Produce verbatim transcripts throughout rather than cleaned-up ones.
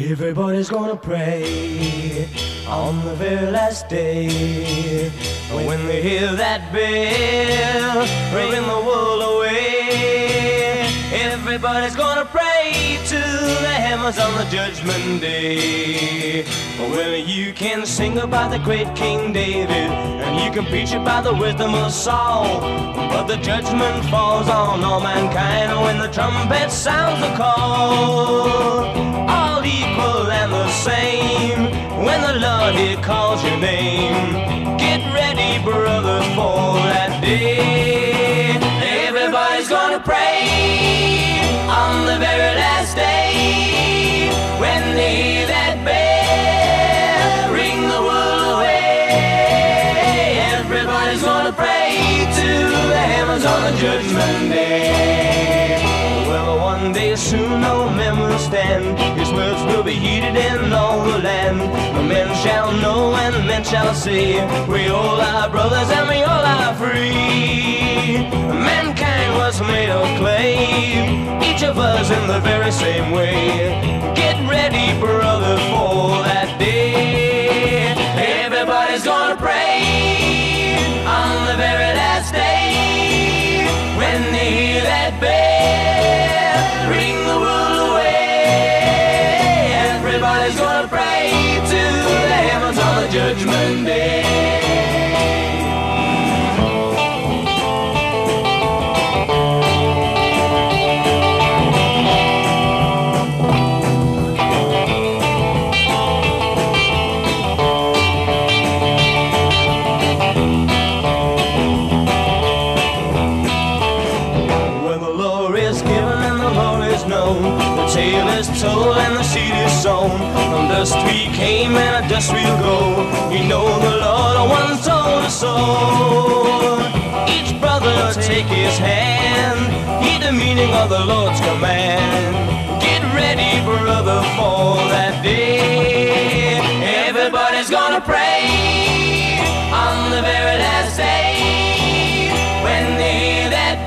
Everybody's gonna pray on the very last day, when they hear that bell ringing the world away. Everybody's gonna pray to the hammers on the judgment day. Well, you can sing about the great King David, and you can preach about the wisdom of Saul, but the judgment falls on all mankind when the trumpet sounds the call. All equal and the same when the Lord He calls your name. Get ready, brothers, for that day. Everybody's gonna pray on the very last day, when they hear that bell ring the world away. Everybody's gonna pray to the hammers on the judgment day. Well, one day soon no man will stand, His words will be heeded in all the land. Men shall know and men shall see, we all are brothers and we all are free. Mankind was made of clay, each of us in the very same way. Get ready, brothers, for that day. Everybody's gonna pray on the very last day, when they hear that bell ring the world away. Everybody's gonna pray to the hammers on the judgment day. The tale is told and the seed is sown. From dust we came and at dust we'll go. We know the Lord once told us so. Each brother take his hand, heed the meaning of the Lord's command. Get ready, brother, for that day. Everybody's gonna pray on the very last day, when they hear that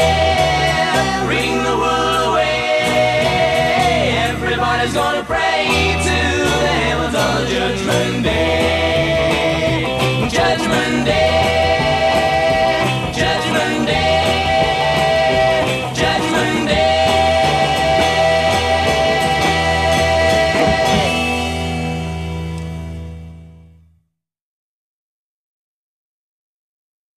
bell ring the world away. Everybody's gonna pray